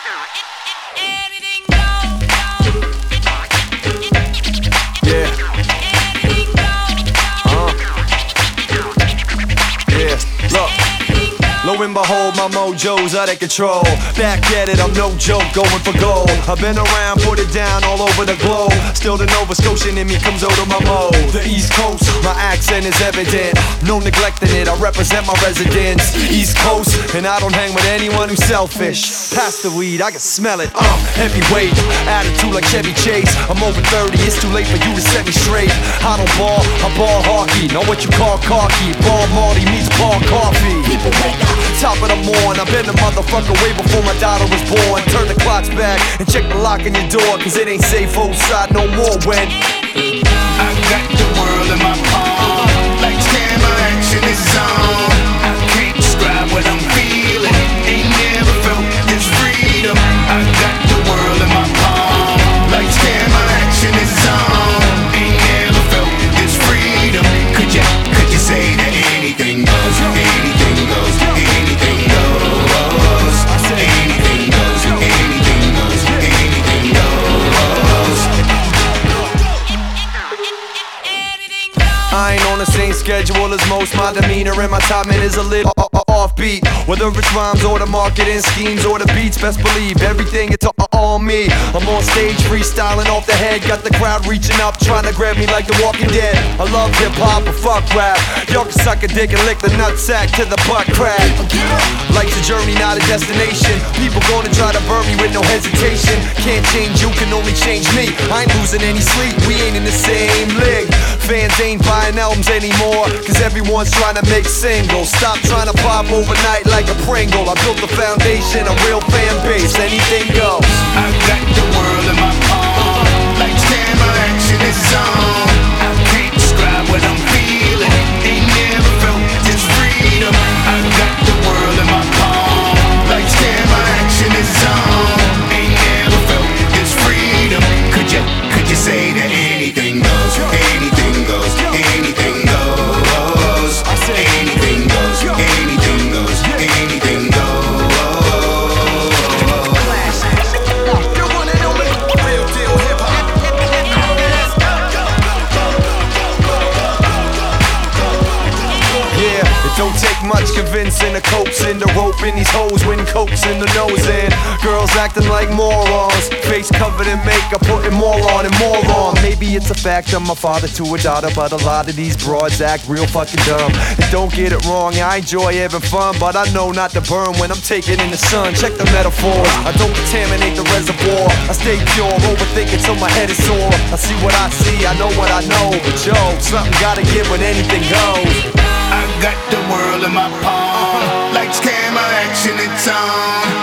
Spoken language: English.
Lo and behold, my mojo's out of control. Back at it, I'm no joke, going for gold. I've been around, put it down all over the globe. Still the Nova Scotian in me comes out of my mode. The East Coast, my accent is evident. No neglecting it, I represent my residence. East Coast, and I don't hang with anyone who's selfish. Pass the weed, I can smell it. Heavyweight, attitude like Chevy Chase. I'm over 30, it's too late for you to set me straight. I don't ball, I ball hockey. Know what you call cocky. Ball Marty meets ball coffee. People wake up. Top of the morning, I've been a motherfucker way before my daughter was born. Turn the clocks back and check the lock in your door, cause it ain't safe outside no more when I got the world in my palm. Lights, camera, action is on. I can't describe what I'm feeling. Ain't never felt this freedom. I got the world in my palm. Lights, camera, action is on. Ain't never felt this freedom. Could you say that anything goes? Anything goes. Anything goes. Anything goes. Anything goes. Anything goes. I ain't on the same schedule as most. My demeanor and my timing is a little offbeat. Whether it's rhymes or the marketing schemes or the beats, best believe everything it's all me. I'm on stage freestyling off the head, got the crowd reaching up, trying to grab me like the Walking Dead. I love hip-hop, but fuck rap. Y'all can suck a dick and lick the nutsack to the butt crack. Life's a journey, not a destination. People gonna try to burn me with no hesitation. Can't change you, can only change me. I ain't losing any sleep, we ain't in the same league. Fans ain't buying albums anymore, cause everyone's trying to make singles. Stop trying to pop overnight like a Pringle. I built a foundation, a real fan base, anything goes. I got the world in my palm. Lights, camera, action is on. I can't describe what I'm feeling. Ain't never felt this freedom. I got the world in my palm. Lights, camera, action is on. Ain't never felt this freedom. Could you say that anything goes? Anything goes. Anything goes. Anything goes. Anything goes. Anything goes. Don't take much convincing the copes in the rope in these hoes when coke's in the nose and girls acting like morons. Face covered in makeup, putting more on and more on. Maybe it's a fact I'm a father to a daughter, but a lot of these broads act real fucking dumb. And don't get it wrong, I enjoy having fun, but I know not to burn when I'm taking in the sun. Check the metaphors, I don't contaminate the reservoir. I stay pure, overthinking till my head is sore. I see what I see, I know what I know, but yo, something gotta give when anything goes. I got the world in my palm. Lights, camera, action, it's on.